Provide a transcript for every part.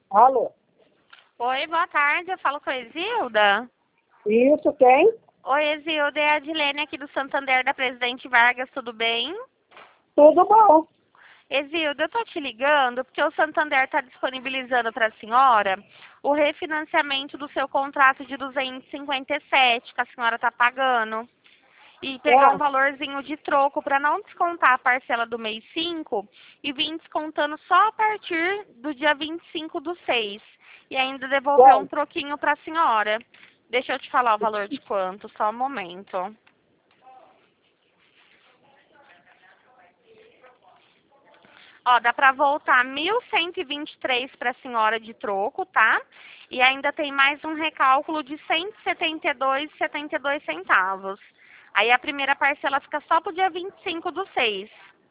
Alô? Oi, boa tarde. Eu falo com a Exilda. Isso, quem? Oi, Exilda. É a Adilene aqui do Santander da Presidente Vargas. Tudo bem? Tudo bom. Exilda, eu tô te ligando porque o Santander está disponibilizando para a senhora o refinanciamento do seu contrato de 257 que a senhora está pagando. E pegar um Ah, valorzinho de troco para não descontar a parcela do mês 5 e vir descontando só a partir do dia 25/6. E ainda devolver um qual? troquinho para a senhora. Deixa eu te falar o valor de quanto, só um momento. Ó, dá para voltar 1.123 para a senhora de troco, tá? E ainda tem mais um recálculo de 172,72 centavos. Aí a primeira parcela fica só pro dia 25/6.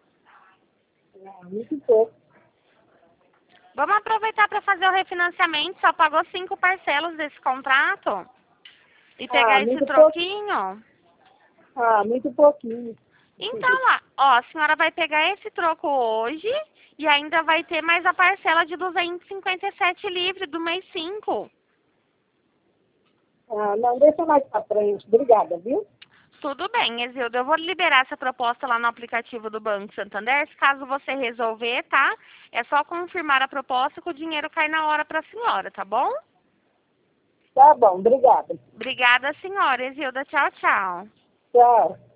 Muito pouco. Vamos aproveitar para fazer o refinanciamento. Só pagou 5 parcelas desse contrato. E pegar esse Muito pouco. troquinho. Muito pouquinho. Então, lá, ó, a senhora vai pegar esse troco hoje e ainda vai ter mais a parcela de 257 livre do mês 5. Não, deixa mais pra frente. Obrigada, viu? Tudo bem, Exildo. Eu vou liberar essa proposta lá no aplicativo do Banco Santander. Se caso você resolver, tá? É só confirmar a proposta que o dinheiro cai na hora para a senhora, tá bom? Tá bom, obrigada. Obrigada, senhora. Exilda, tchau, tchau. Tchau.